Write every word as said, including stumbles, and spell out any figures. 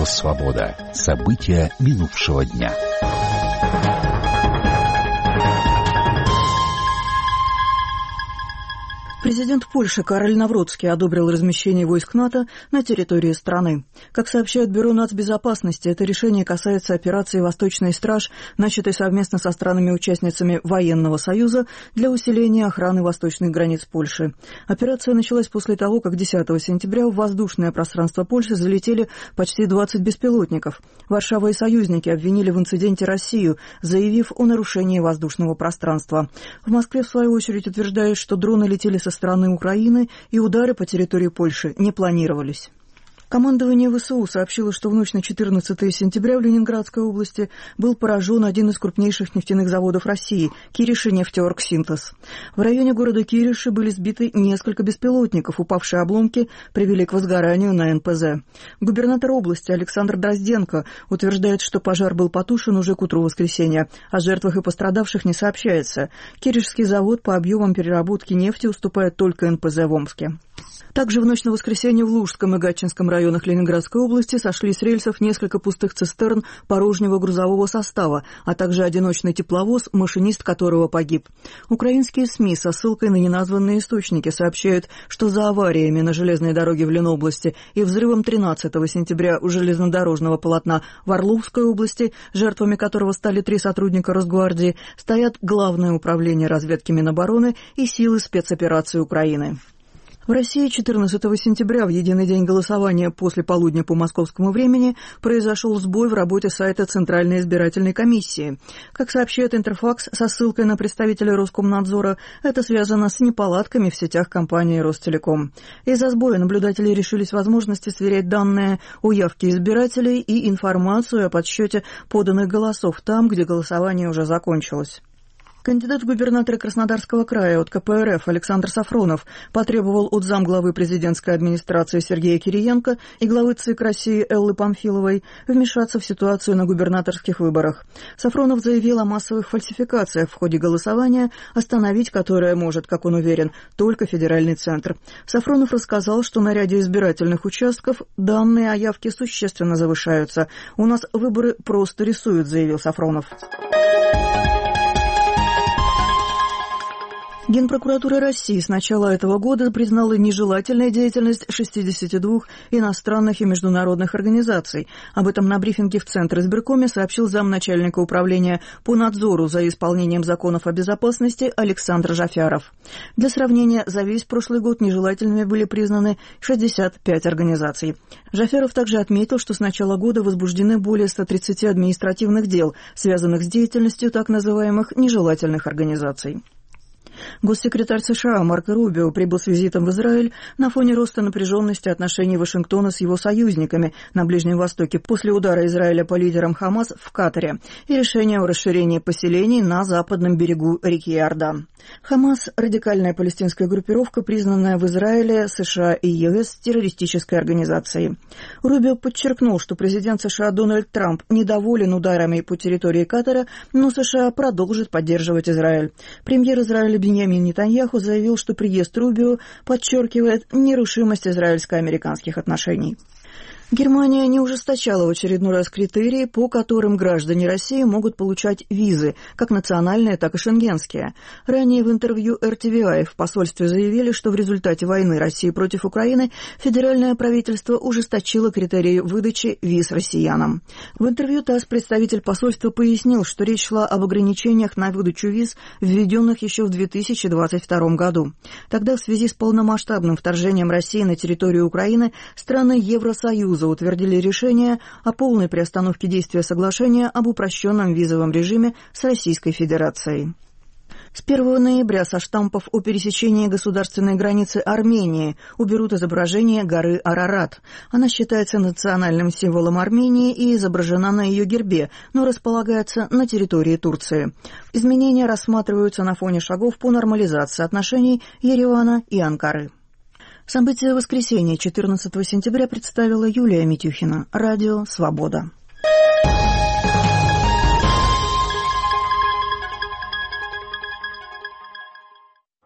«Свобода». События минувшего дня. Президент Польши Кароль Навроцкий одобрил размещение войск НАТО на территории страны. Как сообщает Бюро нацбезопасности, это решение касается операции «Восточный страж», начатой совместно со странами-участницами Военного союза для усиления охраны восточных границ Польши. Операция началась после того, как десятого сентября в воздушное пространство Польши залетели почти двадцать беспилотников. Варшава и союзники обвинили в инциденте Россию, заявив о нарушении воздушного пространства. В Москве, в свою очередь, утверждают, что дроны летели со стороны Украины и удары по территории Польши не планировались. Командование ВСУ сообщило, что в ночь на четырнадцатое сентября в Ленинградской области был поражен один из крупнейших нефтяных заводов России – Кириши-Нефтеоргсинтез. В районе города Кириши были сбиты несколько беспилотников, упавшие обломки привели к возгоранию на эн пэ зэ. Губернатор области Александр Дрозденко утверждает, что пожар был потушен уже к утру воскресенья. О жертвах и пострадавших не сообщается. Киришский завод по объемам переработки нефти уступает только эн пэ зэ в Омске. Также в ночь на воскресенье в Лужском и Гатчинском районах Ленинградской области сошли с рельсов несколько пустых цистерн порожнего грузового состава, а также одиночный тепловоз, машинист которого погиб. Украинские СМИ со ссылкой на неназванные источники сообщают, что за авариями на железной дороге в Ленобласти и взрывом тринадцатого сентября у железнодорожного полотна в Орловской области, жертвами которого стали три сотрудника Росгвардии, стоят Главное управление разведки Минобороны и силы спецоперации Украины. В России четырнадцатого сентября, в единый день голосования после полудня по московскому времени, произошел сбой в работе сайта Центральной избирательной комиссии. Как сообщает Интерфакс со ссылкой на представителя Роскомнадзора, это связано с неполадками в сетях компании Ростелеком. Из-за сбоя наблюдатели решились возможности сверять данные о явке избирателей и информацию о подсчете поданных голосов там, где голосование уже закончилось. Кандидат в губернаторы Краснодарского края от ка пэ эр эф Александр Сафронов потребовал от замглавы президентской администрации Сергея Кириенко и главы ЦИК России Эллы Памфиловой вмешаться в ситуацию на губернаторских выборах. Сафронов заявил о массовых фальсификациях в ходе голосования, остановить которое может, как он уверен, только федеральный центр. Сафронов рассказал, что на ряде избирательных участков данные о явке существенно завышаются. «У нас выборы просто рисуют», — заявил Сафронов. Генпрокуратура России с начала этого года признала нежелательной деятельность шестидесяти двух иностранных и международных организаций. Об этом на брифинге в Центре избиркоме сообщил замначальника управления по надзору за исполнением законов о безопасности Александр Жафяров. Для сравнения, за весь прошлый год нежелательными были признаны шестьдесят пять организаций. Жафяров также отметил, что с начала года возбуждены более ста тридцати административных дел, связанных с деятельностью так называемых нежелательных организаций. Госсекретарь США Марко Рубио прибыл с визитом в Израиль на фоне роста напряженности отношений Вашингтона с его союзниками на Ближнем Востоке после удара Израиля по лидерам Хамас в Катаре и решения о расширении поселений на западном берегу реки Иордан. Хамас – радикальная палестинская группировка, признанная в Израиле, США и е эс террористической организацией. Рубио подчеркнул, что президент США Дональд Трамп недоволен ударами по территории Катара, но США продолжит поддерживать Израиль. Премьер Израиля Биньямин Нетаньяху заявил, что приезд Рубио подчеркивает нерушимость израильско-американских отношений. Германия не ужесточала в очередной раз критерии, по которым граждане России могут получать визы, как национальные, так и шенгенские. Ранее в интервью эр тэ вэ ай в посольстве заявили, что в результате войны России против Украины федеральное правительство ужесточило критерии выдачи виз россиянам. В интервью ТАСС представитель посольства пояснил, что речь шла об ограничениях на выдачу виз, введенных еще в две тысячи двадцать втором году. Тогда в связи с полномасштабным вторжением России на территорию Украины страны Евросоюза утвердили решение о полной приостановке действия соглашения об упрощенном визовом режиме с Российской Федерацией. С первого ноября со штампов о пересечении государственной границы Армении уберут изображение горы Арарат. Она считается национальным символом Армении и изображена на ее гербе, но располагается на территории Турции. Изменения рассматриваются на фоне шагов по нормализации отношений Еревана и Анкары. События воскресенья четырнадцатого сентября представила Юлия Митюхина. Радио «Свобода».